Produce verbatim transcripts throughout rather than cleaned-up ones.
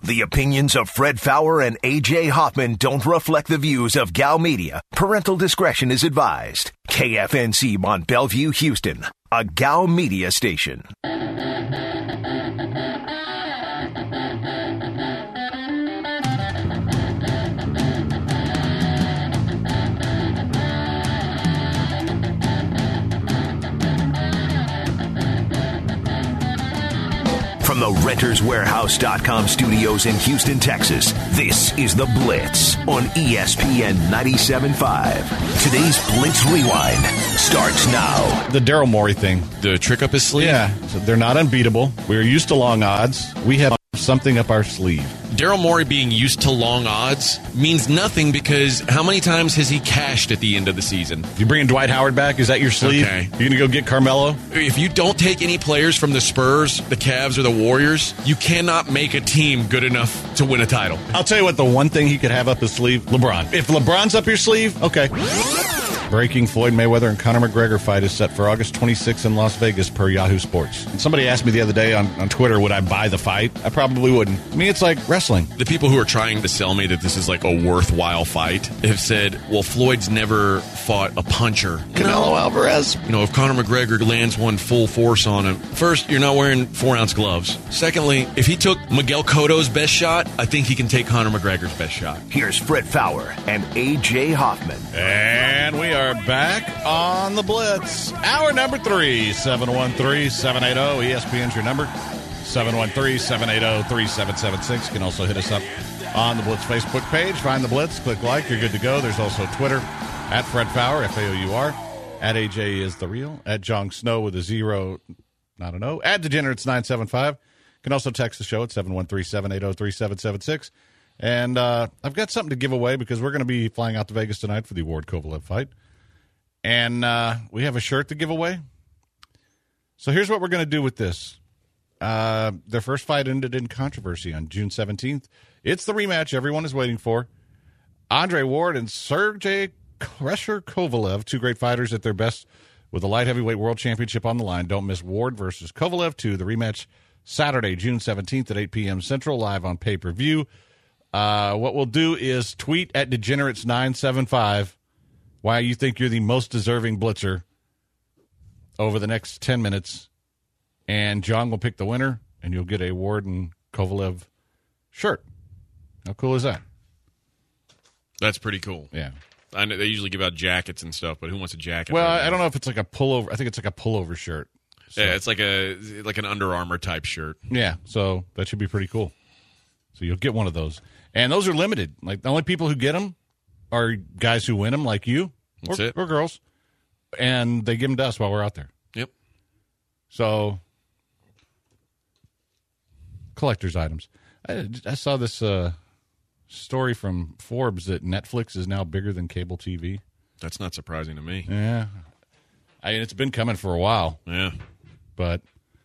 The opinions of Fred Fowler and A J Hoffman don't reflect the views of Gal Media. Parental discretion is advised. K F N C Mont Bellevue, Houston, a Gal Media station. From the Renters Warehouse dot com studios in Houston, Texas, this is The Blitz on E S P N ninety-seven point five. Today's Blitz Rewind starts now. The Daryl Morey thing. The trick up his sleeve? Yeah, so they're not unbeatable. We're used to long odds. We have something up our sleeve. Daryl Morey being used to long odds means nothing because how many times has he cashed at the end of the season? You bringing Dwight Howard back? Is that your sleeve? Okay. You going to go get Carmelo? If you don't take any players from the Spurs, the Cavs, or the Warriors, you cannot make a team good enough to win a title. I'll tell you what, the one thing he could have up his sleeve, LeBron. If LeBron's up your sleeve, okay. Breaking Floyd Mayweather and Conor McGregor fight is set for August twenty-sixth in Las Vegas per Yahoo Sports. And somebody asked me the other day on, on Twitter, would I buy the fight? I probably wouldn't. I mean, it's like wrestling. The people who are trying to sell me that this is like a worthwhile fight have said, well, Floyd's never fought a puncher. Canelo Alvarez. You know, if Conor McGregor lands one full force on him, first, you're not wearing four-ounce gloves. Secondly, if he took Miguel Cotto's best shot, I think he can take Conor McGregor's best shot. Here's Fred Fowler and A J Hoffman. And we are back on the Blitz. Hour number three, seven one three, seven eight zero. E S P N's your number, seven one three, seven eight zero, three seven seven six. You can also hit us up on the Blitz Facebook page. Find the Blitz, click like, you're good to go. There's also Twitter, at Fred Fowler, F A O U R. At A J is the real. At Jong Snow with a zero, not an O. At Degenerates nine seven five. You can also text the show at seven one three, seven eight zero, three seven seven six. And uh, I've got something to give away because we're going to be flying out to Vegas tonight for the Ward Kovalev fight. And uh, we have a shirt to give away. So here's what we're going to do with this. Uh, their first fight ended in controversy on June seventeenth. It's the rematch everyone is waiting for. Andre Ward and Sergey Crusher Kovalev, two great fighters at their best with the light heavyweight world championship on the line. Don't miss Ward versus Kovalev two, the rematch Saturday, June seventeenth at eight p.m. Central, live on pay-per-view. Uh, what we'll do is tweet at Degenerates nine seven five why you think you're the most deserving blitzer over the next ten minutes. And John will pick the winner, and you'll get a Ward and Kovalev shirt. How cool is that? That's pretty cool. Yeah. I know they usually give out jackets and stuff, but who wants a jacket? Well, I don't know if it's like a pullover. I think it's like a pullover shirt. So. Yeah, it's like a like an Under Armour type shirt. Yeah, so that should be pretty cool. So you'll get one of those. And those are limited. Like, the only people who get them are guys who win them, like you. That's or, it. Or girls. And they give them to us while we're out there. Yep. So, collector's items. I, I saw this uh, story from Forbes that Netflix is now bigger than cable T V. That's not surprising to me. Yeah. I mean, it's been coming for a while. Yeah. But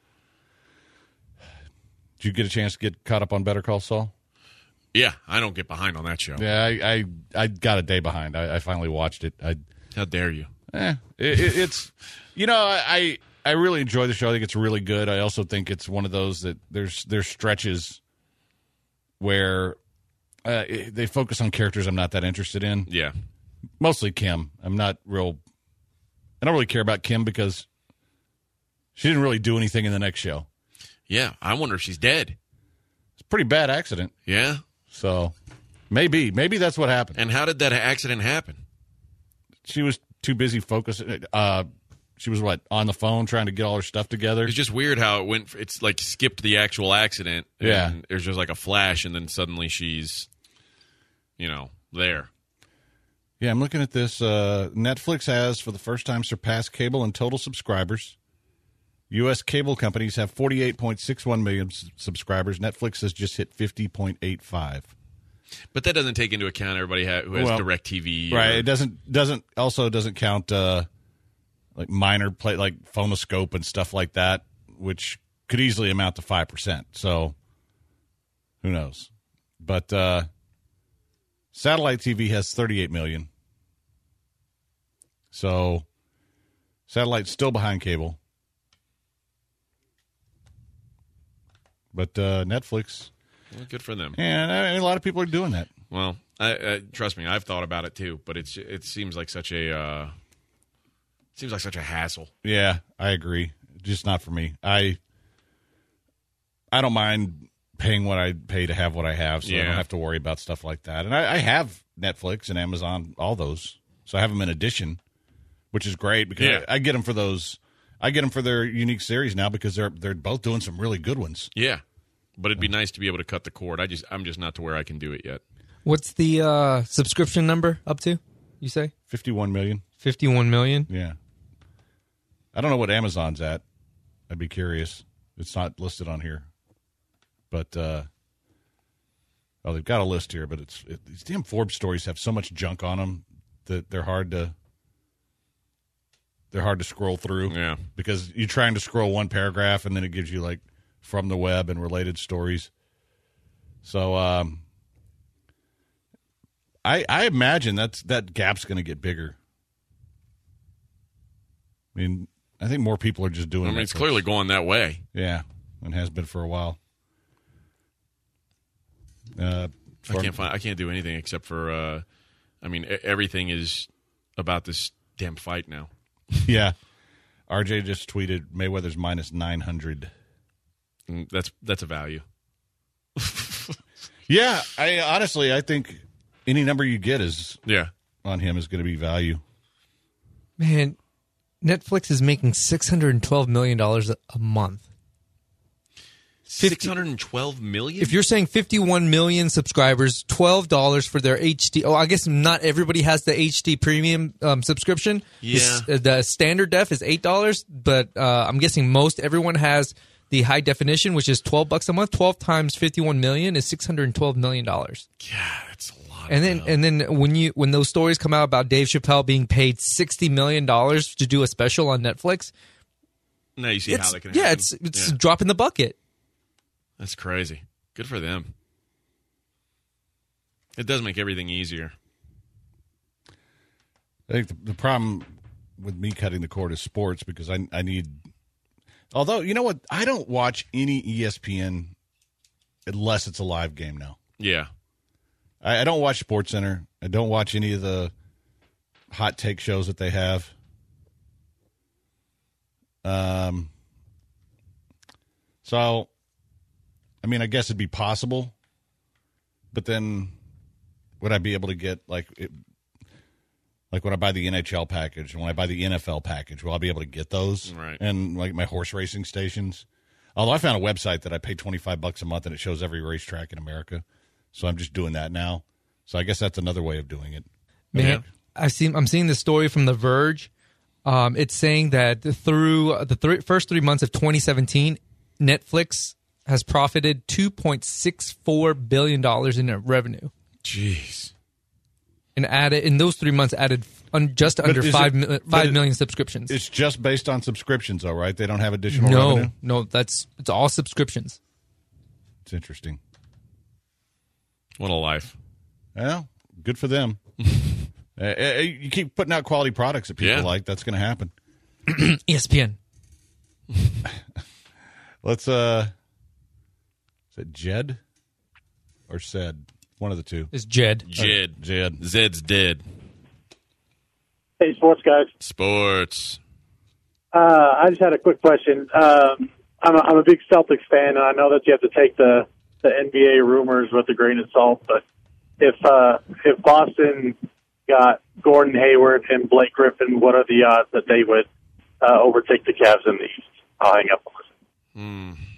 did you get a chance to get caught up on Better Call Saul? Yeah, I don't get behind on that show. Yeah, I I, I got a day behind. I, I finally watched it. I, How dare you? Eh, it, it, it's, you know, I I really enjoy the show. I think it's really good. I also think it's one of those that there's there's stretches where uh, it, they focus on characters I'm not that interested in. Yeah. Mostly Kim. I'm not real, I don't really care about Kim because she didn't really do anything in the next show. Yeah, I wonder if she's dead. It's a pretty bad accident. Yeah. So, maybe. Maybe that's what happened. And how did that accident happen? She was too busy focusing. Uh, she was, what, on the phone trying to get all her stuff together? It's just weird how it went. It's like skipped the actual accident. And Yeah. there's just like a flash, and then suddenly she's, you know, there. Yeah, I'm looking at this. Uh, Netflix has, for the first time, surpassed cable in total subscribers. U S cable companies have forty-eight point six one million s- subscribers. Netflix has just hit fifty point eight five. But that doesn't take into account everybody ha- who has Well, DirecTV. Right. Or, It doesn't doesn't also doesn't count uh, like minor play like phonoscope and stuff like that, which could easily amount to five percent. So who knows? But uh, satellite T V has thirty-eight million. So satellite's still behind cable. But uh, Netflix, Well, good for them. And I mean, a lot of people are doing that. Well, I, I, trust me, I've thought about it too, but it's it seems like such a uh, seems like such a hassle. Yeah, I agree. Just not for me. I I don't mind paying what I pay to have what I have, so Yeah. I don't have to worry about stuff like that. And I, I have Netflix and Amazon, all those, so I have them in addition, which is great because Yeah. I, I get them for those. I get them for their unique series now because they're they're both doing some really good ones. Yeah, but it'd be nice to be able to cut the cord. I just I'm just not to where I can do it yet. What's the uh, subscription number up to, you say? Fifty-one million. fifty-one million? Yeah. I don't know what Amazon's at. I'd be curious. It's not listed on here. But, uh, oh, they've got a list here, but it's it, these damn Forbes stories have so much junk on them that they're hard to they're hard to scroll through. Yeah. Because you're trying to scroll one paragraph and then it gives you like from the web and related stories. So, um, I I imagine that's that gap's going to get bigger. I mean, I think more people are just doing. I mean, Netflix. it's clearly going that way. Yeah, and has been for a while. Uh, I can't find. I can't do anything except for. Uh, I mean, e- everything is about this damn fight now. Yeah, R J just tweeted Mayweather's minus nine hundred. And that's that's a value. Yeah, I honestly I think any number you get is Yeah. on him is going to be value. Man, Netflix is making six hundred twelve million dollars a month. Six hundred and twelve million. If you're saying fifty-one million subscribers, twelve dollars for their H D. Oh, I guess not everybody has the H D premium um, subscription. Yeah. The, the standard def is eight dollars, but uh, I'm guessing most everyone has the high definition, which is twelve bucks a month. twelve times fifty-one million is six hundred twelve million dollars. Yeah, that's a lot. And then, of and then when you when those stories come out about Dave Chappelle being paid sixty million dollars to do a special on Netflix, now you see how it's, they can. yeah, happen. it's it's Yeah. a drop in the bucket. That's crazy. Good for them. It does make everything easier. I think the, the problem with me cutting the cord is sports because I I need. Although you know what, I don't watch any E S P N unless it's a live game now. Yeah. I, I don't watch SportsCenter. I don't watch any of the hot take shows that they have. Um. So, I mean, I guess it'd be possible, but then would I be able to get like, it, like when I buy the N H L package and when I buy the N F L package, will I be able to get those? Right. And like my horse racing stations. Although I found a website that I pay twenty-five bucks a month and it shows every racetrack in America. So I'm just doing that now. So I guess that's another way of doing it. Man, Yeah. I've seen. I'm seeing the story from The Verge. Um, it's saying that through the th- first three months of twenty seventeen, Netflix has profited two point six four billion dollars in revenue, Jeez. and added in those three months added un, just under is five it- mil- but five it- million subscriptions. It's just based on subscriptions, though, right? They don't have additional No, revenue? no, that's it's all subscriptions. It's interesting. What a life. Well, good for them. uh, uh, you keep putting out quality products that people Yeah. like, that's going to happen. E S P N. Let's, uh, is it Jed or said? One of the two. Is Jed. Jed. Jed. Zed's dead. Hey, sports guys. Sports. Uh, I just had a quick question. Um, I'm, a, I'm a big Celtics fan, and I know that you have to take the, the N B A rumors with a grain of salt. But if uh, if Boston got Gordon Hayward and Blake Griffin, what are the odds that they would uh, overtake the Cavs in the East? I'll hang up and listen.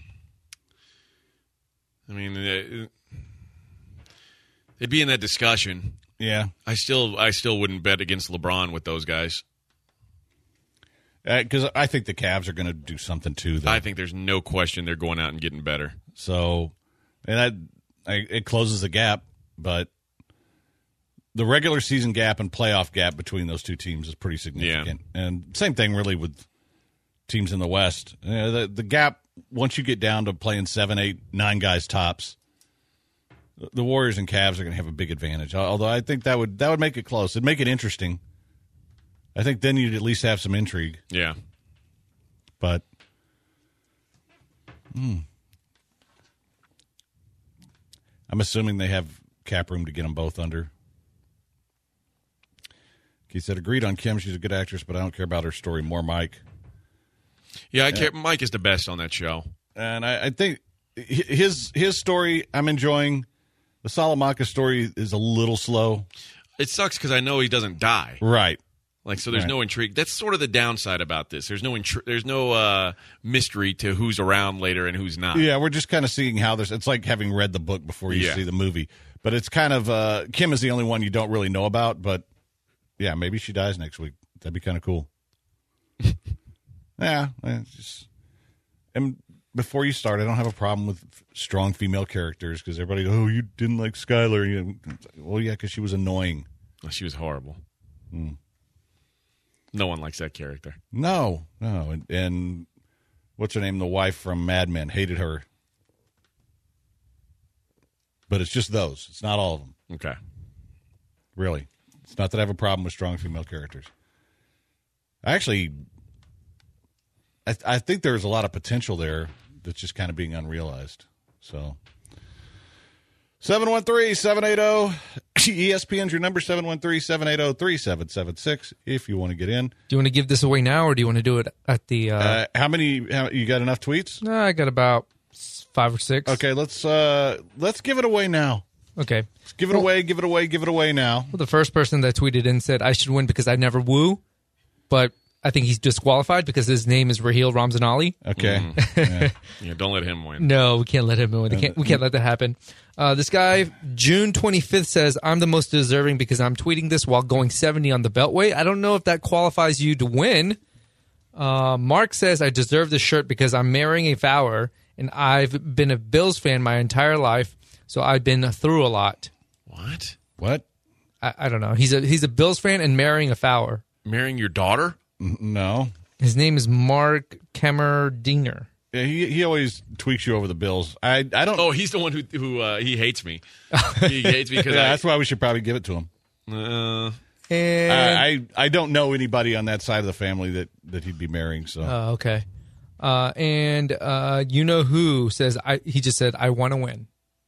I mean, uh, they'd be in that discussion. Yeah. I still, I still wouldn't bet against LeBron with those guys. Because uh, I think the Cavs are going to do something too, though. I think there's no question they're going out and getting better. So, and I, I, it closes the gap, but the regular season gap and playoff gap between those two teams is pretty significant. And same thing really with teams in the West. You know, the, the gap, once you get down to playing seven, eight, nine guys tops, the Warriors and Cavs are going to have a big advantage. Although I think that would that would make it close. It'd make it interesting. I think then you'd at least have some intrigue. Yeah. But, hmm. I'm assuming they have cap room to get them both under. He said, agreed on Kim. She's a good actress, but I don't care about her story. More Mike. Yeah, I care. Mike is the best on that show. And I, I think his his story I'm enjoying. The Salamanca story is a little slow. It sucks because I know he doesn't die. Right. Like, so there's Right. no intrigue. That's sort of the downside about this. There's no intri- there's no uh, mystery to who's around later and who's not. Yeah, we're just kind of seeing how there's. It's like having read the book before you Yeah. see the movie. But it's kind of uh, Kim is the only one you don't really know about. But yeah, maybe she dies next week. That'd be kind of cool. yeah, it's just and before you start, I don't have a problem with strong female characters because everybody, oh, you didn't like Skylar. You, well, yeah, because she was annoying. Oh, she was horrible. Hmm. No one likes that character. No, no, and, and what's her name? The wife from Mad Men hated her. But it's just those. It's not all of them. Okay. Really. It's not that I have a problem with strong female characters. Actually, I, th- I think there's a lot of potential there that's just kind of being unrealized. So, seven one three, seven eight zero, E S P N's your number, seven one three, seven eight zero, three seven seven six, if you want to get in. Do you want to give this away now, or do you want to do it at the... Uh... Uh, how many, how, you got enough tweets? No, I got about five or six. Okay, let's uh, let's give it away now. Okay. Let's give it Well- away, give it away, give it away now. Well, the first person that tweeted in said, I should win because I never woo, but I think he's disqualified because his name is Raheel Ramzanali. Okay. Yeah. Yeah, don't let him win. No, we can't let him win. We can't, we can't let that happen. Uh, this guy, June twenty-fifth, says, I'm the most deserving because I'm tweeting this while going seventy on the Beltway. I don't know if that qualifies you to win. Uh, Mark says, I deserve this shirt because I'm marrying a Fowler, and I've been a Bills fan my entire life, so I've been through a lot. What? What? I, I don't know. He's a he's a Bills fan and marrying a Fowler. Marrying your daughter? No. His name is Mark Kemmerdinger. Yeah, he he always tweaks you over the Bills. I I don't. Oh, he's the one who who uh, he hates me. He hates me because yeah, I, that's why we should probably give it to him. Uh, And I, I I don't know anybody on that side of the family that, that he'd be marrying. So Oh, okay. Uh, and uh, you know who says I? He just said I want to win.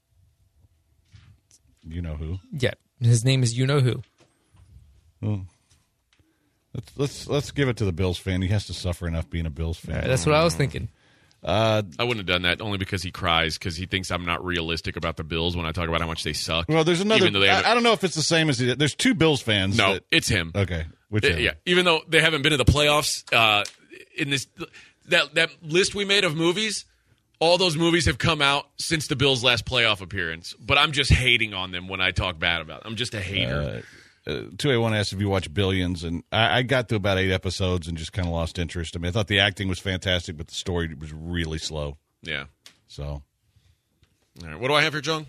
you know who. Yeah, his name is you know who. Well, let's let's let's give it to the Bills fan. He has to suffer enough being a Bills fan. All right, that's what I was thinking. Uh, I wouldn't have done that only because he cries because he thinks I'm not realistic about the Bills when I talk about how much they suck. well, there's another. Even though they haven't- I, I don't know if it's the same as the, there's two Bills fans. No, that- it's him. okay. Which Uh, yeah, even though they haven't been to the playoffs, uh, in this that that list we made of movies, all those movies have come out since the Bills' last playoff appearance. But I'm just hating on them when I talk bad about them. I'm just a hater. Uh, two A one asked if you watch Billions, and I, I got to about eight episodes and just kind of lost interest. I mean, I thought the acting was fantastic, but the story was really slow. yeah. So All right, what do I have here, John?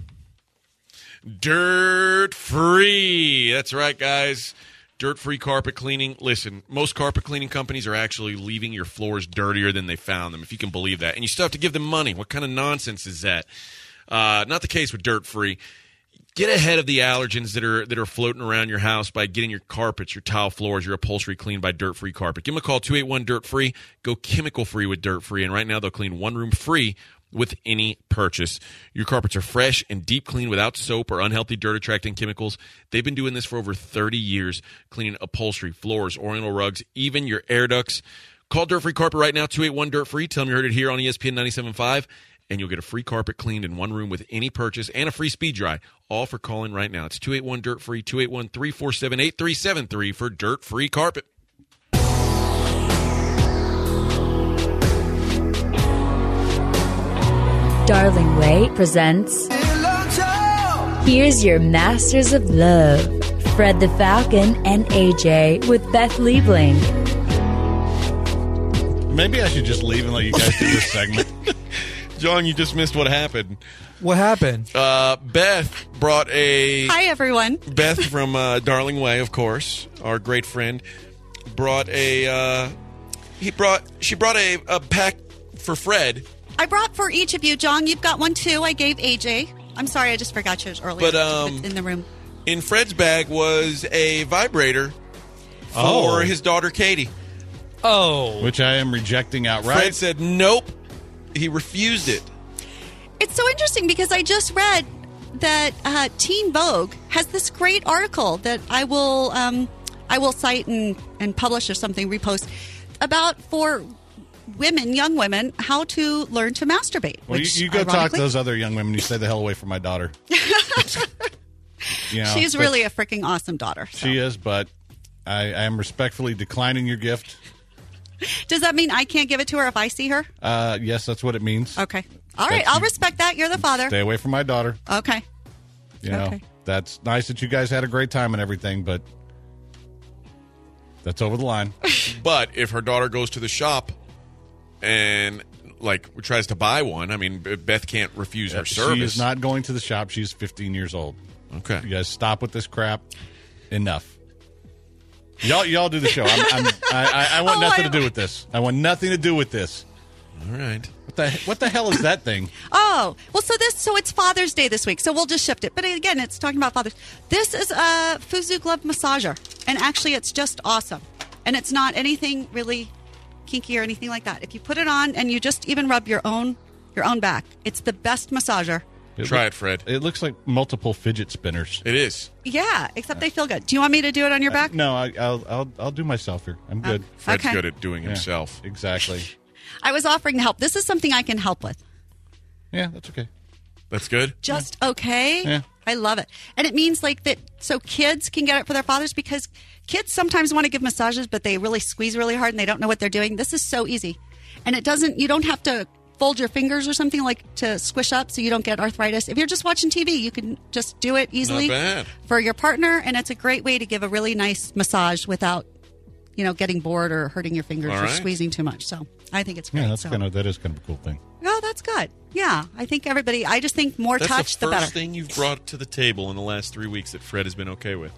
Dirt free. That's right, guys. Dirt free carpet cleaning. Listen, most carpet cleaning companies are actually leaving your floors dirtier than they found them, if you can believe that. And you still have to give them money. What kind of nonsense is that? Uh, not the case with Dirt Free. Get ahead of the allergens that are that are floating around your house by getting your carpets, your tile floors, your upholstery cleaned by Dirt Free Carpet. Give them a call, two eight one dirt free. Go chemical free with Dirt Free. And right now they'll clean one room free with any purchase. Your carpets are fresh and deep clean without soap or unhealthy dirt-attracting chemicals. They've been doing this for over thirty years, cleaning upholstery, floors, oriental rugs, even your air ducts. Call Dirt Free Carpet right now, two eight one dirt free. Tell them you heard it here on E S P N ninety-seven point five, and you'll get a free carpet cleaned in one room with any purchase and a free speed dry, all for calling right now. It's two eight one dirt free, two eight one, three four seven, eight three seven three for Dirt Free Carpet. Darling Way presents Here's Your Masters of Love, Fred the Falcon and A J with Beth Liebling. maybe I should just leave and let you guys do this segment. John, you just missed what happened. What happened? Uh, Beth brought a... Hi, everyone. Beth from uh, Darling Way, of course, our great friend, brought a... Uh, he brought... She brought a, a pack for Fred. I brought for each of you. John, you've got one, too. I gave A J. I'm sorry, I just forgot yours earlier. But, um, in the room. In Fred's bag was a vibrator for Oh. his daughter, Katie. Oh. Which I am rejecting outright. Fred said nope. He refused it. It's so interesting because I just read that uh, Teen Vogue has this great article that I will um, I will cite and, and publish or something, repost, about for women, young women, how to learn to masturbate. Well, which, you, you go talk to ironically- those other young women. You stay the hell away from my daughter. You know, She's but really a freaking awesome daughter. so. She is, but I, I am respectfully declining your gift. Does that mean I can't give it to her if I see her? Uh, yes, that's what it means. Okay. All right. That's- I'll respect that. You're the father. Stay away from my daughter. Okay. You know, Okay. that's nice that you guys had a great time and everything, but that's over the line. But if her daughter goes to the shop and like tries to buy one, I mean, Beth can't refuse her service. She is not going to the shop. She's fifteen years old. Okay. You guys stop with this crap. Enough. Y'all, y'all do the show. I'm, I'm, I, I, I want Oh, nothing I- to do with this. I want nothing to do with this. All right. What the what the hell is that thing? Oh, well, so this, so it's Father's Day this week, so we'll just shift it. But again, it's talking about fathers. This is a Fuzu Glove Massager, and actually it's just awesome. And it's not anything really kinky or anything like that. If you put it on and you just even rub your own your own back, it's the best massager. It Try look- it, Fred. It looks like multiple fidget spinners. It is. Yeah, except they feel good. Do you want me to do it on your back? No, I, I'll I'll I'll do myself here. I'm good. Fred's Okay. good at doing Yeah, himself. exactly. I was offering to help. This is something I can help with. Yeah, that's okay. That's good. Just okay. Yeah. I love it. And it means like that so kids can get it for their fathers, because kids sometimes want to give massages, but they really squeeze really hard and they don't know what they're doing. This is so easy. And it doesn't, you don't have to fold your fingers or something like to squish up so you don't get arthritis. If you're just watching T V, you can just do it easily bad. for your partner. And it's a great way to give a really nice massage without, you know, getting bored or hurting your fingers All or right. squeezing too much. So I think it's great. Yeah, that's so. kind of that is kind of a cool thing. Oh, that's good. Yeah. I think everybody, I just think more That's touch, the the, first better. thing you've brought to the table in the last three weeks that Fred has been okay with.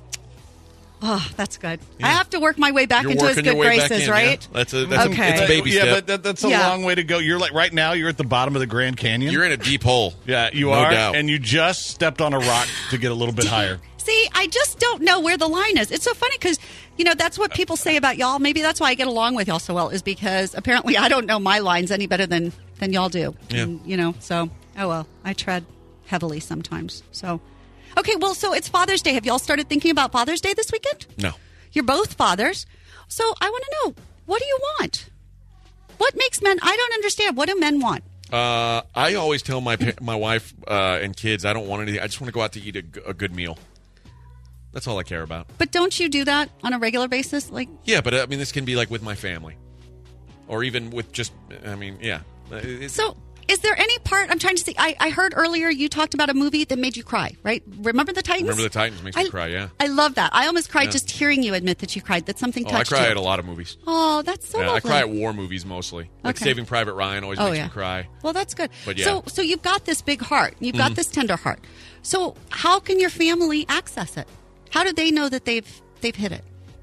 Oh, that's good. Yeah. I have to work my way back You're into his working good your way back graces, in, right? yeah. That's a that's Okay. a, it's a baby yeah, step. but that, that's a Yeah. long way to go. You're like right now. You're at the bottom of the Grand Canyon. You're in a deep hole. yeah, you No are, doubt. and you just stepped on a rock to get a little bit higher. See, I just don't know where the line is. It's so funny because, you know, that's what people say about y'all. Maybe that's why I get along with y'all so well, is because apparently I don't know my lines any better than, than y'all do. Yeah. And, you know, so, oh well, I tread heavily sometimes. So, okay, well, so it's Father's Day. Have y'all started thinking about Father's Day this weekend? No. You're both fathers. So I want to know, what do you want? What makes men, I don't understand. What do men want? Uh, I always tell my pa- my wife uh, and kids I don't want anything. I just want to go out to eat a, g- a good meal. That's all I care about. But don't you do that on a regular basis? Like, Yeah, but uh, I mean, this can be like with my family, or even with just. I mean, yeah. Uh, It's, so is there any part, I'm trying to see, I, I heard earlier you talked about a movie that made you cry, right? Remember the Titans? Remember the Titans makes me I- cry. Yeah. I love that. I almost cried Yeah. just hearing you admit that you cried, that something Oh, I touched cry you. at a lot of movies. Oh, that's so Yeah, I lovely. cry at war movies mostly. Like Okay. Saving Private Ryan always Oh, makes yeah. me cry. Well, that's good. But yeah. So, so you've got this big heart. You've got Mhm. this tender heart. So how can your family access it? How do they know that they've they've hit it?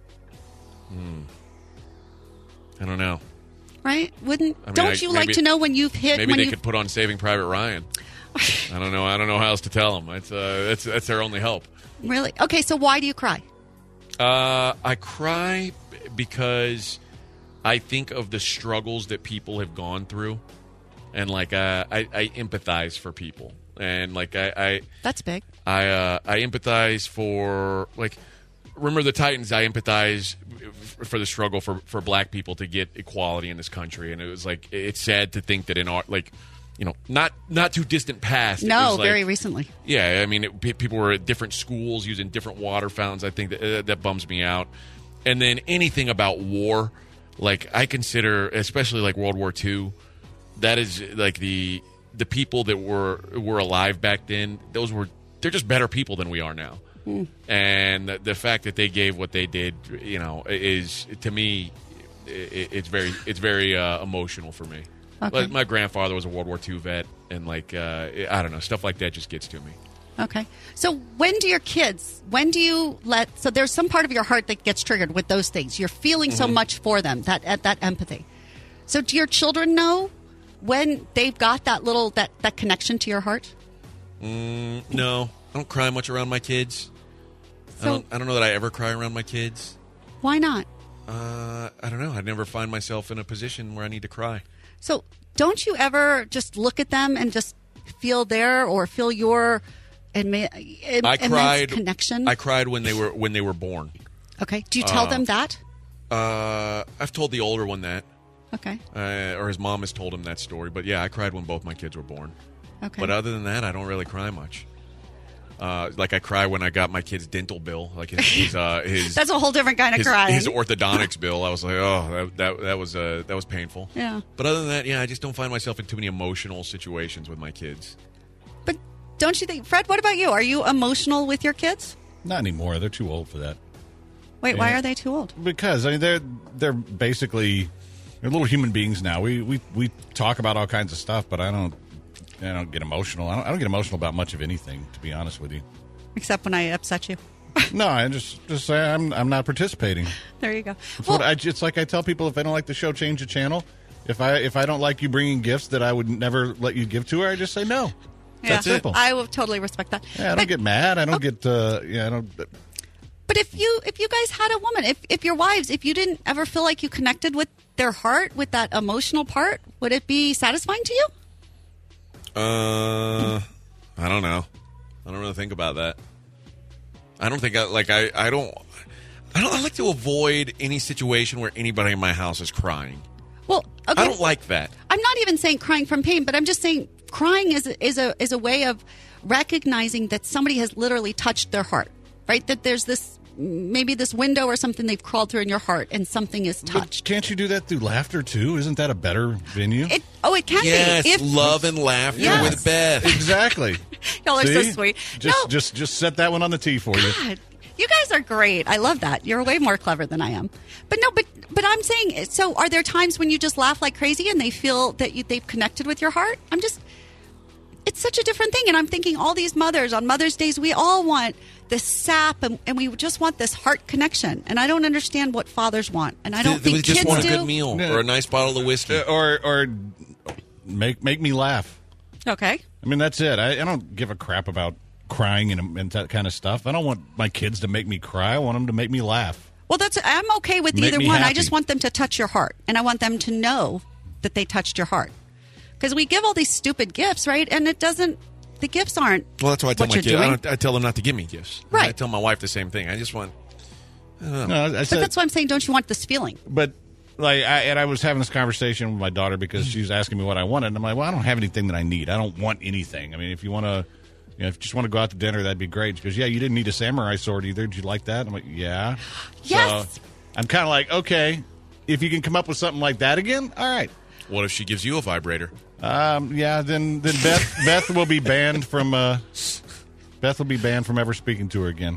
I don't know. Right? Wouldn't I mean, don't I- you maybe- like to know when you've hit? Maybe when they you've, could put on Saving Private Ryan. I don't know. I don't know how else to tell them. It's uh, that's that's their only help. really okay. So why do you cry? Uh, I cry b- because I think of the struggles that people have gone through, and like uh, I, I empathize for people, and like I I That's big. I, uh, I empathize for like. Remember the Titans? I empathize f- for the struggle for, for black people to get equality in this country, and it was like it's sad to think that in our like, you know, not not too distant past. it No, was like- very recently. Yeah, I mean, it, pe- people were at different schools using different water fountains. I think that uh, that bums me out. And then anything about war, like I consider, especially like World War Two, that is like the the people that were were alive back then. Those were they're just better people than we are now. Hmm. And the, the fact that they gave what they did, you know, is to me, it, it's very it's very uh, emotional for me. Okay. Like, my grandfather was a World War Two vet, and like uh, I don't know, stuff like that just gets to me. Okay. So when do your kids, when do you let, so there's some part of your heart that gets triggered with those things. You're feeling so Mhm. much for them, that that that empathy. So do your children know when they've got that little, that, that connection to your heart? Mm, no, I don't cry much around my kids. I So- don't. I don't know that I ever cry around my kids. Why not? Uh, I don't know. I never find myself in a position where I need to cry. So don't you ever just look at them and just feel their, or feel your and, ma- and I immense cried. connection? I cried when they were when they were born. Okay. Do you tell Uh, them that? Uh, I've told the older one that, Okay. uh, or his mom has told him that story. But yeah, I cried when both my kids were born. Okay. But other than that, I don't really cry much. Uh, like I cry when I got my kid's dental bill, like his his, uh, his That's a whole different kind of his, crying. his orthodontics bill. I was like, oh, that that, that was uh, that was painful. Yeah. But other than that, yeah, I just don't find myself in too many emotional situations with my kids. But don't you think, Fred, what about you? Are you emotional with your kids? Not anymore. They're too old for that. Wait, why Yeah. are they too old? Because I mean, they're they're basically they're little human beings now. We we we talk about all kinds of stuff, but I don't I don't get emotional. I don't, I don't get emotional about much of anything, to be honest with you. Except when I upset you. No, I just just say I'm I'm not participating. There you go. It's, Well, what I, it's like I tell people, if I don't like the show, change the channel. If I if I don't like you bringing gifts that I would never let you give to her, I just say no. yeah, That's simple. I will totally respect that. Yeah, I don't But- get mad. I don't get uh, yeah. I don't. But if you if you guys had a woman, if if your wives, if you didn't ever feel like you connected with their heart, with that emotional part, would it be satisfying to you? Uh, I don't know. I don't really think about that. I don't think I like. I I don't. I don't. I like to avoid any situation where anybody in my house is crying. Well, okay. I don't like that. I'm not even saying crying from pain, but I'm just saying crying is a, is a is a way of recognizing that somebody has literally touched their heart, right? That there's this maybe this window or something they've crawled through in your heart, and something is But touched. can't you do that through laughter too? Isn't that a better venue? It oh, it can Yes, be. If, love and laughter Yes. with Beth. Exactly. Y'all are so See? sweet. Just No. just just set that one on the tee for you. God, you guys are great. I love that. You're way more clever than I am. But no, but but I'm saying, so are there times when you just laugh like crazy and they feel that you, they've connected with your heart? I'm just, it's such a different thing. And I'm thinking all these mothers on Mother's Days, we all want this sap and, and we just want this heart connection. And I don't understand what fathers want. And I don't They, think they just kids want a do. good meal Yeah. or a nice bottle of whiskey. Uh, or or make make me laugh. Okay. I mean, that's it. I, I don't give a crap about crying and, and that kind of stuff. I don't want my kids to make me cry. I want them to make me laugh. Well, that's I'm okay with Make either me one. I happy. just want them to touch your heart, and I want them to know that they touched your heart. Because we give all these stupid gifts, right? And it doesn't. The gifts aren't. Well, that's why I tell what my you're kids. I, doing. don't, I tell them not to give me gifts. Right. I tell my wife the same thing. I just want. No, I But said, that's why I'm saying, don't you want this feeling? but like, I, and I was having this conversation with my daughter because she was asking me what I wanted, and I'm like, well, I don't have anything that I need. I don't want anything. I mean, if you want to, you know, if you just want to go out to dinner, that'd be great. She goes, yeah, you didn't need a samurai sword either. Did you like that? I'm like, yeah. Yes. So I'm kind of like, okay, if you can come up with something like that again, all right. What if she gives you a vibrator? Um, yeah, then then Beth Beth will be banned from uh, Beth will be banned from ever speaking to her again.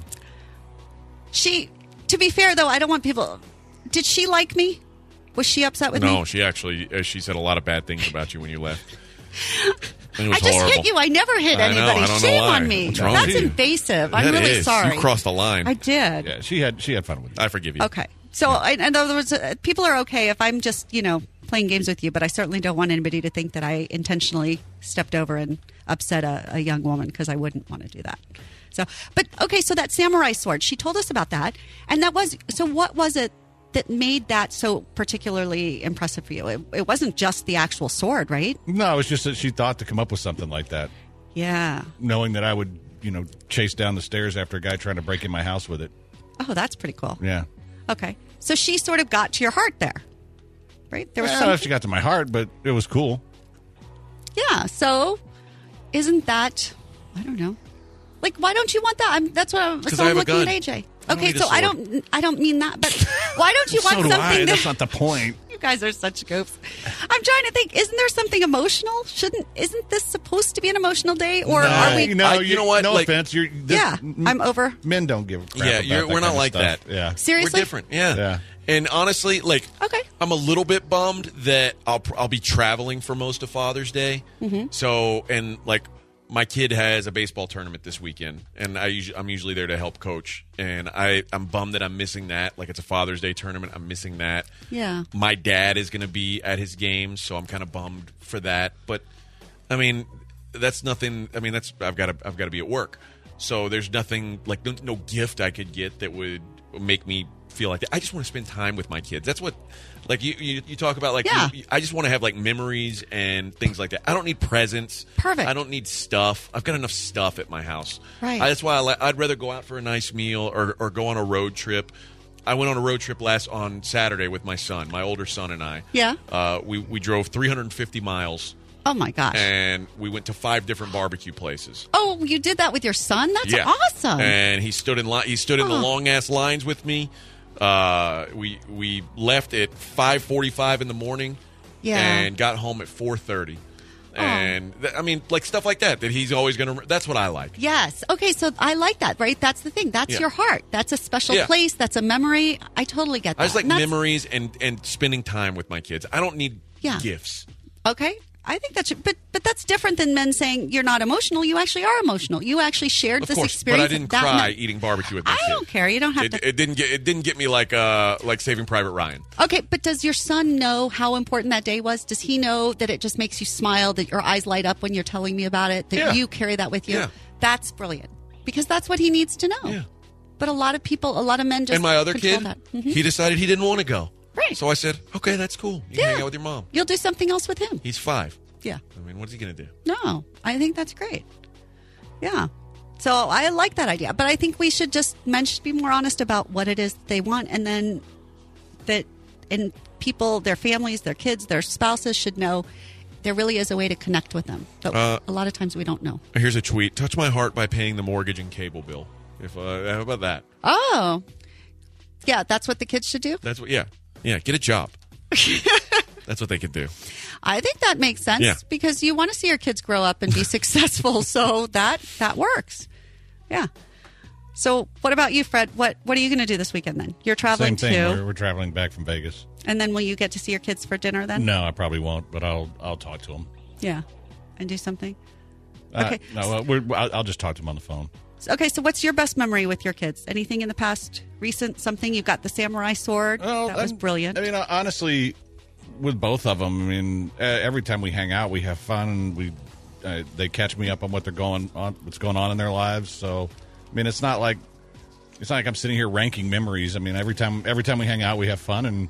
She, to be fair though, I don't want people. Did she like me? Was she upset with me? No, she actually uh, she said a lot of bad things about you when you left. It was I just horrible. hit you. I never hit I know, anybody. I don't know Shame why. on me. What's wrong That's with you? invasive. I'm That really is. sorry. You crossed the line. I did. Yeah, she had she had fun with it. I forgive you. Okay. So, I, in other words, uh, people are okay if I'm just, you know, playing games with you, but I certainly don't want anybody to think that I intentionally stepped over and upset a, a young woman, because I wouldn't want to do that. So, but okay, so that samurai sword, she told us about that. And that was, so what was it that made that so particularly impressive for you? It, it wasn't just the actual sword, right? No, it's just that she thought to come up with something like that, Yeah. knowing that I would, you know, chase down the stairs after a guy trying to break in my house with it. Oh, that's pretty cool. Yeah. Okay. So she sort of got to your heart there, right? There was I don't know if something. she got to my heart, but it was cool. Yeah. So, isn't that? I don't know. Like, why don't you want that? I'm, that's what I'm. 'Cause So I I'm have a looking gun. at A J. I don't Okay, need a so I sword. don't. I don't mean that. But why don't you want so do something? I. that, That's not the point. You guys are such goofs. I'm trying to think. Isn't there something emotional? Shouldn't? Isn't this supposed to be an emotional day? Or No. are we? You know, I- you know what, No like- offense. You're, this, Yeah, I'm over. Men don't give a crap Yeah, about you're, that we're kind not of like stuff. that. Yeah. Seriously? We're different. Yeah. Yeah. And honestly, like, Okay. I'm a little bit bummed that I'll I'll be traveling for most of Father's Day. Mm-hmm. So, and like, my kid has a baseball tournament this weekend, and I usually, I'm usually there to help coach. And I I'm bummed that I'm missing that. Like, it's a Father's Day tournament. I'm missing that. Yeah. My dad is going to be at his games, so I'm kind of bummed for that. But I mean, that's nothing. I mean, that's I've got to I've got to be at work. So there's nothing like no, no gift I could get that would make me feel like that. I just want to spend time with my kids. That's what, like you, you, you talk about. Like, Yeah. you, I just want to have like memories and things like that. I don't need presents. Perfect. I don't need stuff. I've got enough stuff at my house. Right. I, that's why I li- I'd rather go out for a nice meal or, or go on a road trip. I went on a road trip last on Saturday with my son, my older son and I. Yeah. Uh, we we drove three hundred fifty miles. Oh, my gosh. And we went to five different barbecue places. Oh, you did that with your son? That's Yeah. awesome. And he stood in line. He stood in the Oh. long ass lines with me. Uh, we we left at five forty five in the morning. Yeah. And got home at four thirty. And th- I mean, like stuff like that. That he's always going to. That's what I like. Yes. Okay, so I like that, right? That's the thing. That's Yeah. your heart. That's a special Yeah. place. That's a memory. I totally get that. I just like And that's- memories and and spending time with my kids. I don't need Yeah. gifts. Okay. I think that's, but but that's different than men saying you're not emotional. You actually are emotional. You actually shared Of this course, experience. but I didn't that cry night. eating barbecue with my I kids. don't care. You don't have It, to. it didn't get it didn't get me like uh like Saving Private Ryan. Okay, but does your son know how important that day was? Does he know that it just makes you smile, that your eyes light up when you're telling me about it, that Yeah. you carry that with you? Yeah. That's brilliant because that's what he needs to know. Yeah. But a lot of people, a lot of men just And my other control kid, that. Mhm. he decided he didn't want to go. Right. So I said, okay, that's cool. You can hang out with your mom. You'll do something else with him. He's five. Yeah. I mean, what's he going to do? No, I think that's great. Yeah. So I like that idea. But I think we should just men should be more honest about what it is they want. And then that and people, their families, their kids, their spouses should know there really is a way to connect with them. But Uh, a lot of times we don't know. Here's a tweet. Touch my heart by paying the mortgage and cable bill. If uh, How about that? Oh. Yeah, that's what the kids should do. That's what, yeah. Yeah, get a job. That's what they could do. I think that makes sense Yeah. because you want to see your kids grow up and be successful. So that that works. Yeah. So what about you, Fred? What what are you going to do this weekend then? You're traveling Same thing. too. We're, we're traveling back from Vegas. And then will you get to see your kids for dinner then? No, I probably won't, but I'll I'll talk to them. Yeah. And do something? Uh, Okay. no, uh, we're, I'll, I'll just talk to them on the phone. Okay, so what's your best memory with your kids? Anything in the past, recent, something? You've got the samurai sword. Well, that was I'm- brilliant. I mean, uh, honestly, with both of them, I mean, uh, every time we hang out, we have fun. We uh, they catch me up on what they're going on, what's going on in their lives. So, I mean, it's not like it's not like I'm sitting here ranking memories. I mean, every time every time we hang out, we have fun, and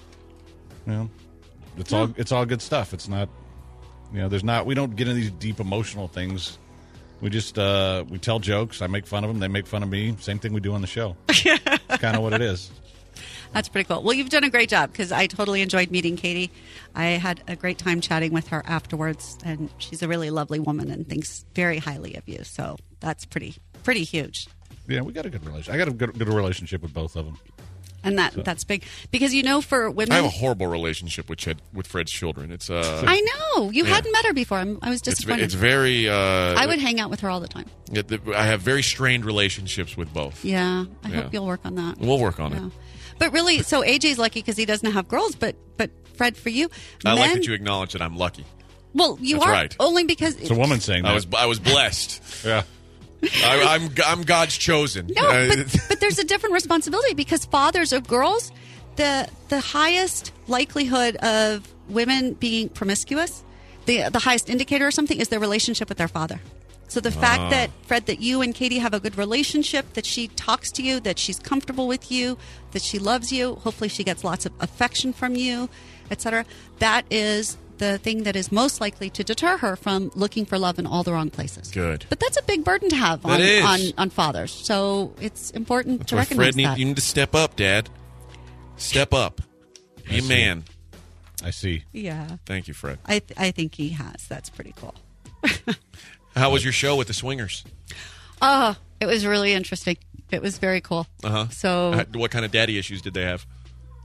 you know, it's all it's all good stuff. It's not, you know, there's not we don't get into these deep emotional things. We just uh, we tell jokes. I make fun of them. They make fun of me. Same thing we do on the show. It's kind of what it is. That's pretty cool. Well, you've done a great job because I totally enjoyed meeting Katie. I had a great time chatting with her afterwards, and she's a really lovely woman and thinks very highly of you. So that's pretty pretty huge. Yeah, we got a good relationship. I got a good, good relationship with both of them. And that that's big because you know for women, I have a horrible relationship with Ched, with Fred's children. It's uh, I know you Yeah. hadn't met her before. I'm, I was it's, ve- disappointed. it's very. Uh, I would hang out with her all the time. it- the- I have very strained relationships with both. Yeah, I Yeah. hope you'll work on that. We'll work on Yeah. it. But really, so A J's lucky because he doesn't have girls. But but Fred, for you, I like men- that you acknowledge that I'm lucky. Well, you That's are right. only because It's a woman saying that. I was I was blessed. yeah. I, I'm I'm God's chosen. No, Uh, but, but there's a different responsibility because fathers of girls, the the highest likelihood of women being promiscuous, the the highest indicator or something is their relationship with their father. So the fact that Fred, that you and Katie have a good relationship, that she talks to you, that she's comfortable with you, that she loves you, hopefully she gets lots of affection from you, et cetera. That is the thing that is most likely to deter her from looking for love in all the wrong places. Good. But that's a big burden to have on, That is. on, on fathers. So it's important That's to why recognize Fred need, that. you need to step up, Dad. Step up. Be a see. man. I see. Yeah. Thank you, Fred. I, th- I think he has. That's pretty cool. How was your show with the swingers? Oh, it was really interesting. It was very cool. Uh huh. So what kind of daddy issues did they have?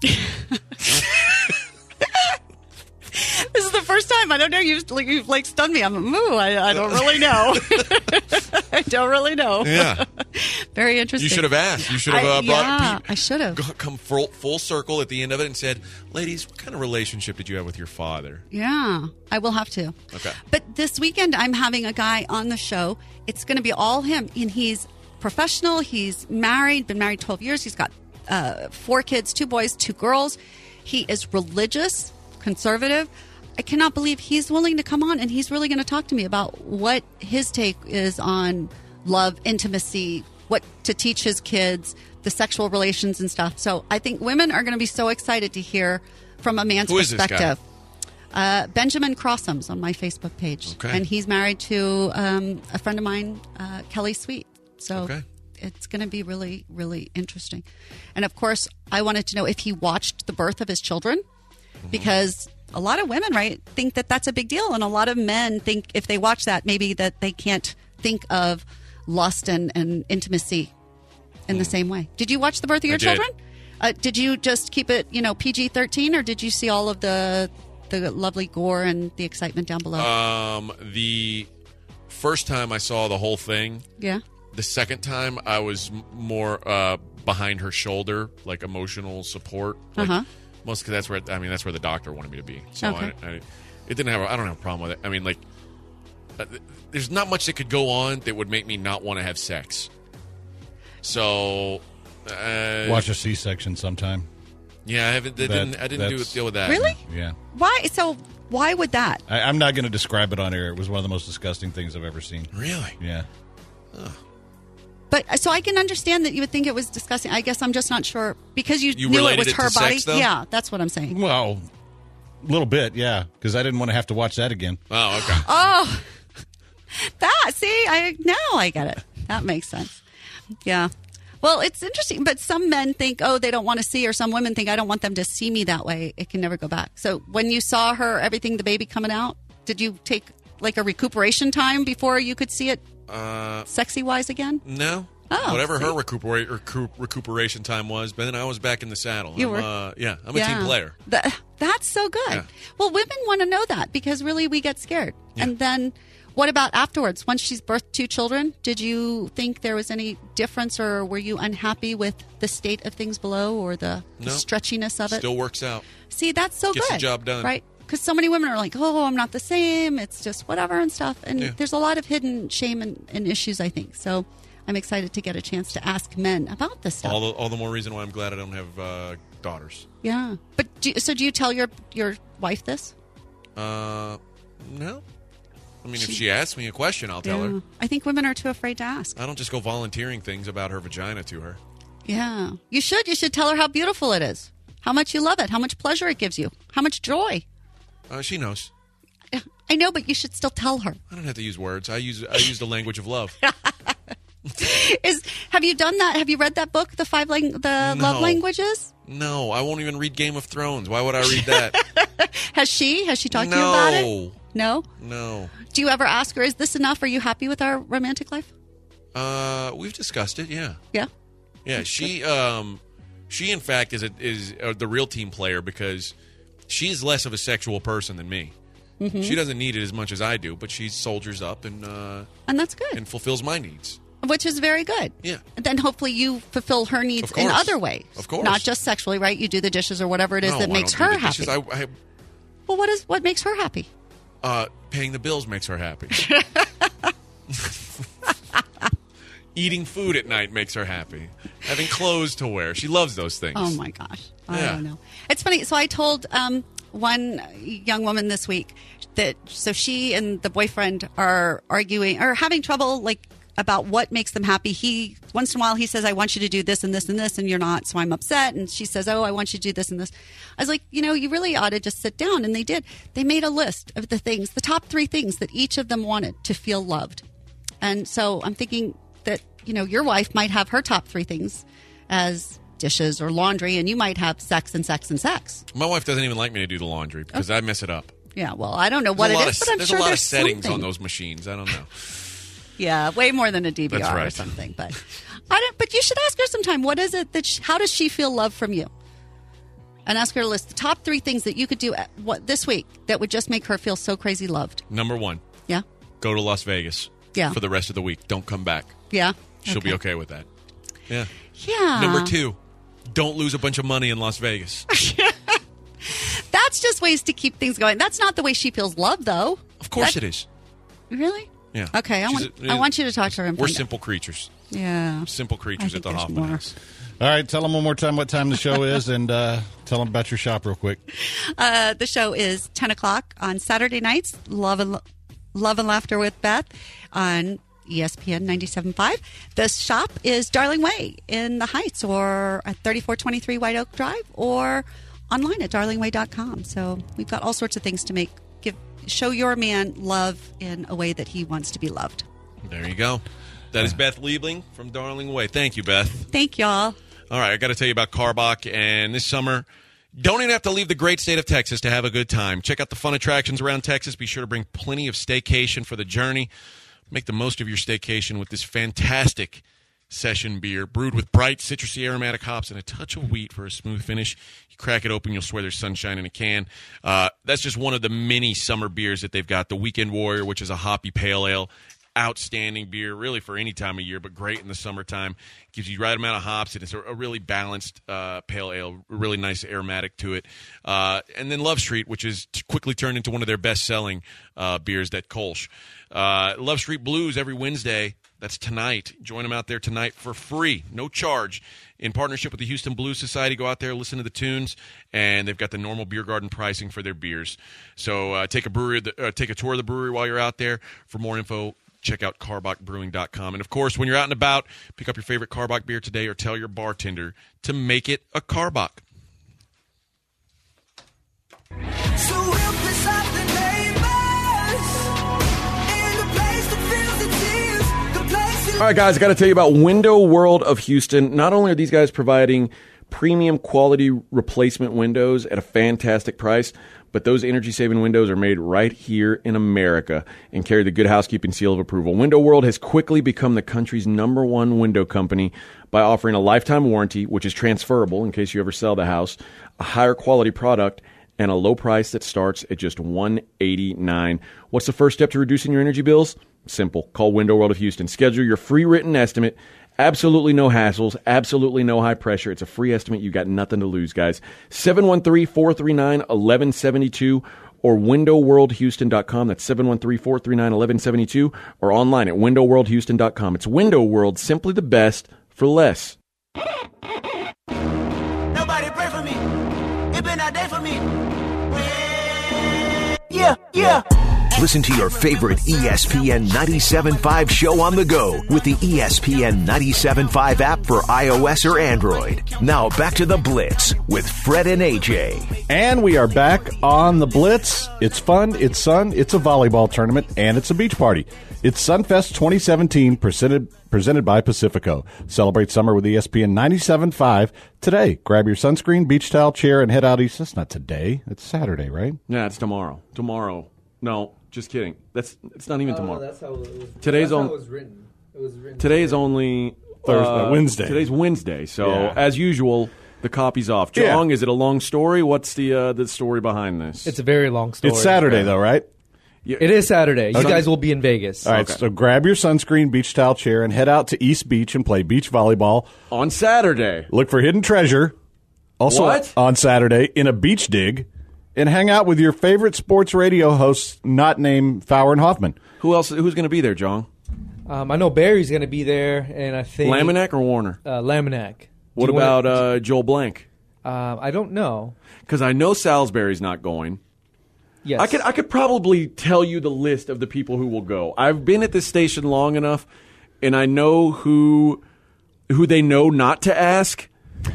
this is the first time. I don't know. You've, like, you've like stunned me. I'm moo. I, I don't really know. I don't really know. Yeah. Very interesting. You should have asked. You should have I- uh, brought yeah, pe- I should have. g- come full, full circle at the end of it and said, "Ladies, what kind of relationship did you have with your father?" Yeah, I will have to. Okay. But this weekend, I'm having a guy on the show. It's going to be all him, and he's professional. He's married, been married twelve years. He's got uh, four kids, two boys, two girls. He is religious, conservative. I cannot believe he's willing to come on, and he's really going to talk to me about what his take is on love, intimacy, what to teach his kids, the sexual relations and stuff. So I think women are going to be so excited to hear from a man's Who is this perspective. Uh, Benjamin Crossham's on my Facebook page. Okay. And he's married to um, a friend of mine, uh, Kelly Sweet. So Okay. it's going to be really, really interesting. And of course, I wanted to know if he watched the birth of his children, Mm-hmm. because a lot of women, right, think that that's a big deal. And a lot of men think if they watch that, maybe that they can't think of lust and, and intimacy in the same way. Did you watch the birth of your I did. children? Uh, did you just keep it, you know, P G thirteen, or did you see all of the the lovely gore and the excitement down below? Um, the first time I saw the whole thing, yeah. the second time I was m- more uh, behind her shoulder, like emotional support. Like, Uh-huh. Most because that's where I mean that's where the doctor wanted me to be. So Okay. I, I, it didn't have. A, I don't have a problem with it. I mean, like, uh, th- there's not much that could go on that would make me not want to have sex. So, uh, Watch a C-section sometime. yeah, I haven't. That, That- didn't I didn't do that's- deal with that. Really? Yeah. Why? So why would that? I, I'm not going to describe it on air. It was one of the most disgusting things I've ever seen. Really? Yeah. But so I can understand that you would think it was disgusting. I guess I'm just not sure because you, You knew it related was it to her body. sex, though? Yeah, that's what I'm saying. Well, a little bit, yeah, because I didn't want to have to watch that again. Oh, okay. Oh, that see, I now I get it. That makes sense. Yeah. Well, it's interesting, but some men think, oh, they don't want to see, or some women think, I don't want them to see me that way. It can never go back. So when you saw her, everything, the baby coming out, did you take like a recuperation time before you could see it Uh, sexy wise again? no. Oh, Whatever her see? recuperate, recu- recuperation time was, but then I was back in the saddle. You I'm, were? Uh, yeah, I'm a Yeah. team player. Th- that's so good. Yeah. Well, women want to know that because really we get scared. Yeah. And then what about afterwards? Once she's birthed two children, did you think there was any difference, or were you unhappy with the state of things below, or the, the No. stretchiness of it? Still works out. See, that's so Gets good. the job done. Right? Because so many women are like, oh, I'm not the same. It's just whatever and stuff. And Yeah. there's a lot of hidden shame and, and issues, I think. So I'm excited to get a chance to ask men about this stuff. All the, all the more reason why I'm glad I don't have uh, daughters. Yeah. But do you, so do you tell your your wife this? Uh, no. I mean, if she asks me a question, I'll tell her. I think women are too afraid to ask. I don't just go volunteering things about her vagina to her. Yeah. You should. You should tell her how beautiful it is, how much you love it, how much pleasure it gives you, how much joy. Uh, she knows. I know, but you should still tell her. I don't have to use words. I use I use the language of love. Is have you done that? Have you read that book, the five lang- the No. love languages? No, I won't even read Game of Thrones. Why would I read that? Has she? Has she talked to you about it? No. No. No. Do you ever ask her, "Is this enough? Are you happy with our romantic life?" Uh, we've discussed it. Yeah. Yeah. Yeah. She um, she in fact is a, is uh the real team player because she's less of a sexual person than me. Mm-hmm. She doesn't need it as much as I do, but she soldiers up and uh, And that's good, and fulfills my needs. which is very good. Yeah. And then hopefully you fulfill her needs Of in course. other ways. Of course. Not just sexually, right? You do the dishes or whatever it is No, that I makes don't do her the dishes. happy. I, I, Well, what is what makes her happy? uh, paying the bills makes her happy. Eating food at night makes her happy. Having clothes to wear. She loves those things. Oh my gosh, I Yeah. don't know. It's funny. So I told um, one young woman this week that so she and the boyfriend are arguing or having trouble like about what makes them happy. He once in a while he says, "I want you to do this and this and this," and you're not, so I'm upset. And she says, "Oh, I want you to do this and this." I was like, you know, you really ought to just sit down. And they did. They made a list of the things, the top three things that each of them wanted to feel loved. And so I'm thinking that, you know, your wife might have her top three things as dishes or laundry, and you might have sex and sex and sex. My wife doesn't even like me to do the laundry because I mess it up. Yeah, well, I don't know what There's a it lot is, of, but I'm there's sure a lot there's of settings something. on those machines. I don't know. Yeah, way more than a D V R That's or right. something. But I don't. But you should ask her sometime. What is it that? She, how does she feel love from you? And ask her to list the top three things that you could do at, what this week that would just make her feel so crazy loved. Number one, Yeah, go to Las Vegas. Yeah. For the rest of the week. Don't come back. yeah. She'll be okay with that. Yeah. Yeah. Number two, don't lose a bunch of money in Las Vegas. That's just ways to keep things going. That's not the way she feels love, though. Of course That- it is. Really? Yeah. Okay, I She's want a- I want you to talk to her. And We're find out. simple creatures. Yeah. Simple creatures I at think the there's Hoffman more. House. All right, tell them one more time what time the show is, and uh, tell them about your shop real quick. Uh, the show is ten o'clock on Saturday nights. Love and Love and Laughter with Beth on E S P N ninety-seven point five. The shop is Darling Way in the Heights, or at thirty-four twenty-three White Oak Drive, or online at darling way dot com. So we've got all sorts of things to make give show your man love in a way that he wants to be loved. There you go. That is Beth Liebling from Darling Way. Thank you, Beth. Thank y'all. All right, I got to tell you about Carbach, and this summer, don't even have to leave the great state of Texas to have a good time. Check out the fun attractions around Texas. Be sure to bring plenty of staycation for the journey. Make the most of your staycation with this fantastic session beer, brewed with bright, citrusy, aromatic hops and a touch of wheat for a smooth finish. You crack it open, you'll swear there's sunshine in a can. Uh, that's just one of the many summer beers that they've got. The Weekend Warrior, which is a hoppy pale ale. Outstanding beer, really for any time of year, but great in the summertime. Gives you the right amount of hops, and it's a, a really balanced uh, pale ale, really nice aromatic to it. Uh, and then Love Street, which is t- quickly turned into one of their best-selling uh, beers, that Kolsch. Uh, Love Street Blues every Wednesday. That's tonight. Join them out there tonight for free, no charge. In partnership with the Houston Blues Society, go out there, listen to the tunes, and they've got the normal beer garden pricing for their beers. So uh, take a brewery, uh, take a tour of the brewery while you're out there. For more info, check out carbach brewing dot com. And, of course, when you're out and about, pick up your favorite Carbach beer today or tell your bartender to make it a Carbach. So we'll piss off the neighbors in the place that feels the tears, the place that... All right, guys, I got to tell you about Window World of Houston. Not only are these guys providing premium quality replacement windows at a fantastic price, but those energy-saving windows are made right here in America and carry the Good Housekeeping seal of approval. Window World has quickly become the country's number one window company by offering a lifetime warranty, which is transferable in case you ever sell the house, a higher quality product, and a low price that starts at just one hundred eighty-nine dollars. What's the first step to reducing your energy bills? Simple. Call Window World of Houston. Schedule your free written estimate. Absolutely no hassles. Absolutely no high pressure. It's a free estimate. You got nothing to lose, guys. seven one three, four three nine, one one seven two or window world houston dot com. That's seven one three, four three nine, one one seven two or online at window world houston dot com. It's Window World, simply the best for less. Nobody pray for me. It been a day for me. Yeah, yeah. Listen to your favorite E S P N ninety-seven point five show on the go with the E S P N ninety-seven point five app for iOS or Android. Now back to the Blitz with Fred and A J. And we are back on the Blitz. It's fun, it's sun, it's a volleyball tournament, and it's a beach party. It's Sunfest twenty seventeen, presented presented by Pacifico. Celebrate summer with E S P N ninety-seven point five today. Grab your sunscreen, beach towel, chair, and head out east. That's not today. It's Saturday, right? Yeah, it's tomorrow. Tomorrow. No, just kidding. That's it's not even tomorrow. Oh, that's how it was. Today's that's on, how it was written. It was written. Today's only Thursday, uh, Wednesday. Today's Wednesday. So Yeah. as usual, the copy's off. Yeah. Jong, is it a long story? What's the uh, the story behind this? It's a very long story. It's Saturday, though, right? It is Saturday. You Okay. guys will be in Vegas. All right, Okay. so grab your sunscreen, beach towel, chair, and head out to East Beach and play beach volleyball. on Saturday. Look for hidden treasure. Also What? on Saturday in a beach dig. And hang out with your favorite sports radio hosts, not named Fowler and Hoffman. Who else? Who's going to be there, Jong? Um, I know Barry's going to be there, and I think Laminack or Warner? Uh, Laminack. Do What you wanna- about uh, Joel Blank? Uh, I don't know. Because I know Salisbury's not going. Yes, I could I could probably tell you the list of the people who will go. I've been at this station long enough, and I know who who they know not to ask,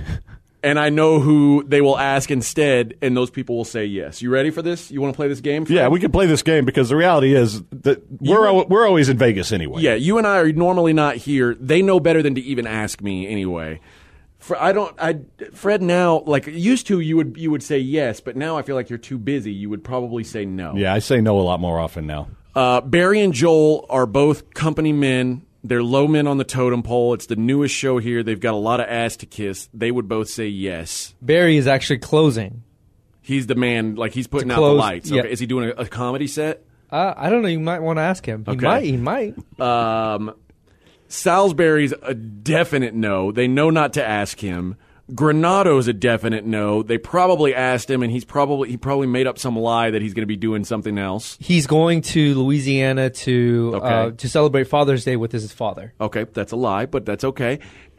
and I know who they will ask instead, and those people will say yes. You ready for this? You want to play this game? Fred? Yeah, we can play this game because the reality is that we're al- we're always in Vegas anyway. Yeah, you and I are normally not here. They know better than to even ask me anyway. For, I don't. I Fred now, like used to, you would you would say yes, but now I feel like you're too busy. You would probably say no. Yeah, I say no a lot more often now. Uh, Barry and Joel are both company men. They're low men on the totem pole. It's the newest show here. They've got a lot of ass to kiss. They would both say yes. Barry is actually closing. He's the man. Like he's putting To out the close, lights. yeah. Okay. Is he doing a, a comedy set? Uh, I don't know. You might want to ask him. He Okay. might. He might. Um, Salisbury's a definite no. They know not to ask him. Granado's a definite no. They probably asked him, and he's probably he probably made up some lie that he's going to be doing something else. He's going to Louisiana to uh, Okay. to celebrate Father's Day with his father. Okay, that's a lie, but that's okay.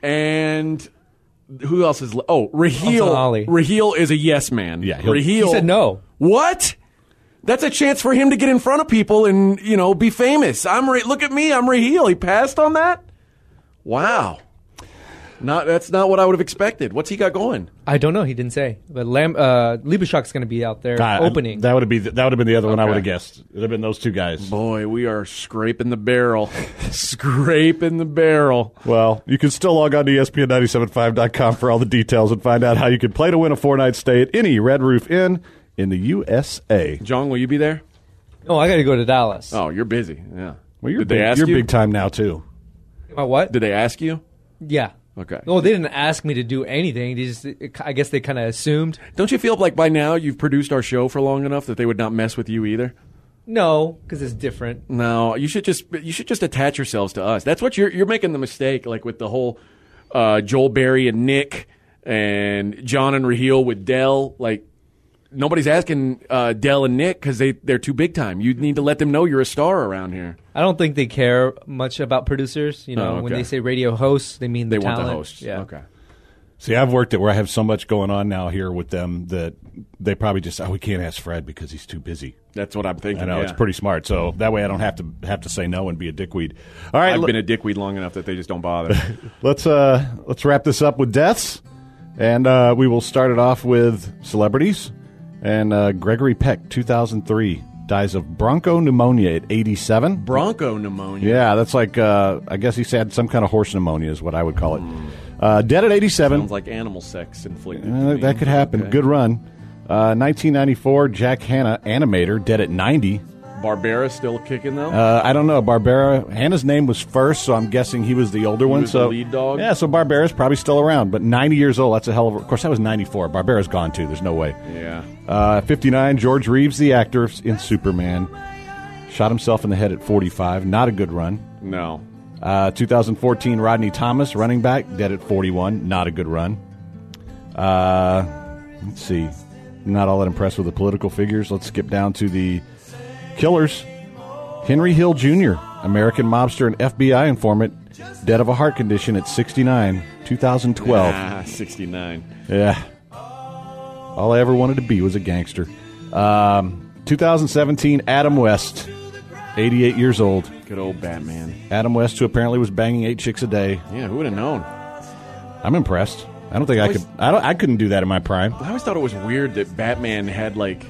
And who else is? Oh, Raheel. Hassan Ali. Raheel is a yes man. Yeah, he'll- Raheel He said no. What? That's a chance for him to get in front of people and, you know, be famous. I'm Ra- Look at me. I'm Raheel. He passed on that? Wow. Not That's not what I would have expected. What's he got going? I don't know. He didn't say. But Lam- uh, Lieberschak's going to be out there Ah, opening. That would have been that would have been the other one I Okay. would have guessed. It would have been those two guys. Boy, we are scraping the barrel. Scraping the barrel. Well, you can still log on to E S P N nine seven five dot com for all the details and find out how you can play to win a four-night stay at any Red Roof Inn in the U S A. John, will you be there? oh, I got to go to Dallas. Oh, you're busy. Yeah. Well, you're Did big, they ask you're you? big time now too. My what? Did they ask you? Yeah. Okay. No, they didn't ask me to do anything. They just, I guess they kind of assumed. Don't you feel like by now you've produced our show for long enough that they would not mess with you either? No, because it's different. No, you should just you should just attach yourselves to us. That's what you're you're making the mistake, like with the whole uh, Joel Berry and Nick and John and Raheel with Dell. Like nobody's asking uh, Dell and Nick because they they're too big time. You need to let them know you're a star around here. I don't think they care much about producers. You know, Oh, okay. when they say radio hosts, they mean They the want the talent. hosts. Yeah. Okay. See, I've worked it where I have so much going on now here with them that they probably just oh we can't ask Fred because he's too busy. That's what I'm thinking. I know yeah. it's pretty smart. So that way I don't have to have to say no and be a dickweed. All right, I've l- been a dickweed long enough that they just don't bother. let's uh let's wrap this up with deaths, and uh, we will start it off with celebrities. And uh, Gregory Peck, two thousand three, dies of bronchopneumonia at eighty-seven. Bronco pneumonia. Yeah, that's like uh, I guess he's had some kind of horse pneumonia is what I would call it. Uh, dead at eighty-seven. Sounds like animal sex inflicted. Uh, to me. that could happen. Okay. Good run. Uh, nineteen ninety-four, Jack Hanna, animator, dead at ninety. Barbera still kicking though. Uh, I don't know. Barbera, Hannah's name was first, so I'm guessing he was the older one. was so the lead dog? Yeah, so Barbera's probably still around, but ninety years old. That's a hell of a. Of course, that was ninety-four. Barbera's gone too. There's no way. Yeah. Uh, fifty-nine, George Reeves, the actor in Superman, shot himself in the head at forty-five. Not a good run. No. Uh, two thousand fourteen, Rodney Thomas, running back, dead at forty-one. Not a good run. Uh, let's see. Not all that impressed with the political figures. Let's skip down to the killers. Henry Hill Junior, American mobster and F B I informant, dead of a heart condition at sixty-nine, two thousand twelve. Ah, sixty-nine. Yeah. All I ever wanted to be was a gangster. Um, two thousand seventeen, Adam West, eighty-eight years old. Good old Batman. Adam West, who apparently was banging eight chicks a day. Yeah, who would have known? I'm impressed. I don't think I Always- could. I don't. I couldn't do that in my prime. I always thought it was weird that Batman had like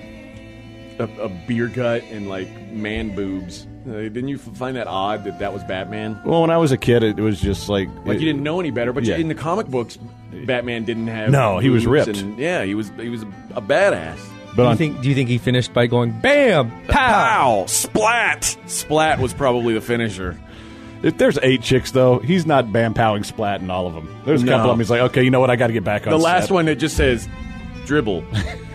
a, a beer gut and like man boobs. Uh, didn't you f- find that odd that that was Batman? Well, when I was a kid, it, it was just like Like you didn't know any better, but Yeah. in the comic books, Batman didn't have. No, he was boobs ripped. and- yeah, he was. He was a, a badass. But Do you on, think? Do you think he finished by going bam, pow? Pow! Splat! Splat was probably the finisher. if there's eight chicks though, he's not bam powing splat in all of them. There's a No. couple of them. He's like, okay, you know what? I got to get back on. The last set. one that just says dribble.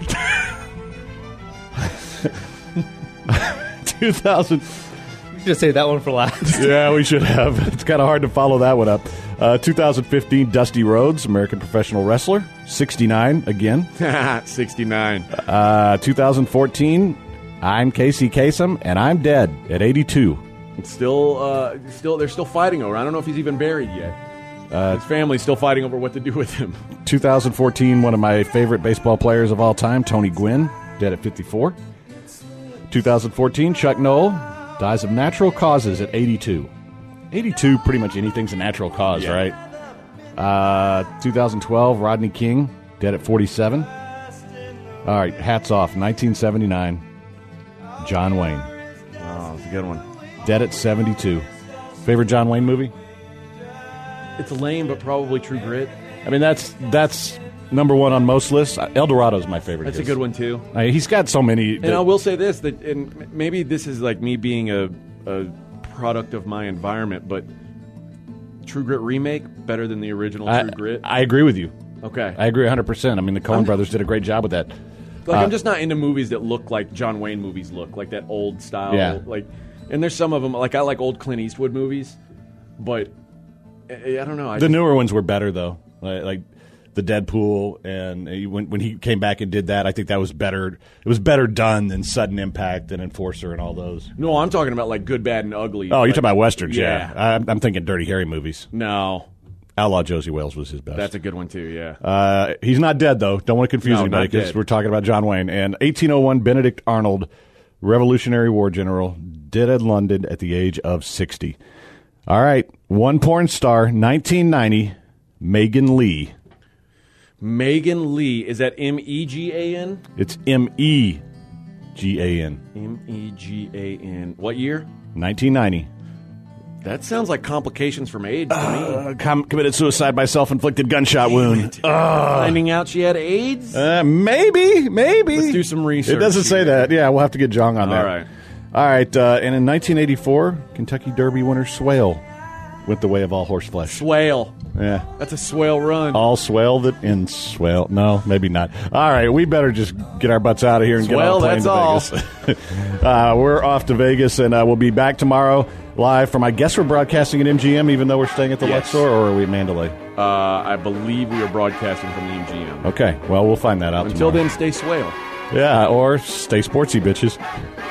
two thousand. You should say that one for last. Yeah, we should have. It's kind of hard to follow that one up. Uh, two thousand fifteen, Dusty Rhodes, American professional wrestler, sixty-nine again. sixty-nine. Uh, two thousand fourteen, I'm Casey Kasem, and I'm dead at eighty-two. It's still, uh, still, they're still fighting over. I don't know if he's even buried yet. Uh, His family's still fighting over what to do with him. two thousand fourteen, one of my favorite baseball players of all time, Tony Gwynn, dead at fifty-four. two thousand fourteen, Chuck Noll, dies of natural causes at eighty-two. eighty-two, pretty much anything's a natural cause, Yeah. right? Uh, two thousand twelve, Rodney King, dead at forty-seven. All right, hats off, nineteen seventy-nine, John Wayne, Oh, it's a good one. dead at seventy-two. Favorite John Wayne movie? It's lame, but probably True Grit. I mean, that's that's number one on most lists. El Dorado's my favorite. That's of a his. good one too. Uh, he's got so many. And I will say this: that, and m- maybe this is like me being a, a product of my environment, but True Grit remake better than the original I, True Grit. I agree with you. Okay, I agree one hundred percent. I mean, the Coen I'm- brothers did a great job with that. like uh, I'm just not into movies that look like John Wayne movies look, like that old style. Yeah. Like, and there's some of them like I like old Clint Eastwood movies, but I, I don't know. I The just, newer ones were better, though. Like, like the Deadpool, and he, when when he came back and did that, I think that was better. It was better done than Sudden Impact and Enforcer and all those. no, I'm talking about like Good, Bad, and Ugly. Oh, you're like, talking about westerns, yeah. yeah. I'm, I'm thinking Dirty Harry movies. No, Outlaw Josie Wales was his best. That's a good one, too, yeah. Uh, he's not dead, though. Don't want to confuse No, anybody not because dead. we're talking about John Wayne. And eighteen oh one, Benedict Arnold, Revolutionary War general, dead in London at the age of sixty. All right, one porn star, nineteen ninety, Megan Lee. Megan Lee. Is that M E G A N? It's M E G A N. M E G A N. What year? nineteen ninety. That sounds like complications from AIDS to me. Uh, com- committed suicide by self-inflicted gunshot wound. Finding out she had AIDS? Uh, maybe, maybe. Let's do some research. It doesn't say here. that. Yeah, we'll have to get Jong on that. All right. All right, uh, and in nineteen eighty-four, Kentucky Derby winner Swale went the way of all horse flesh. Swale. Yeah. That's a swale run. All swale that in swale. No, maybe not. All right, we better just get our butts out of here and Swell, get on a plane that's to Vegas. uh, we're off to Vegas, and uh, we'll be back tomorrow live from, I guess we're broadcasting at M G M, even though we're staying at the Yes. Luxor, or are we at Mandalay? Uh, I believe we are broadcasting from the M G M. Okay, well, we'll find that out Until tomorrow. then, stay swale. Yeah, or stay sportsy, bitches.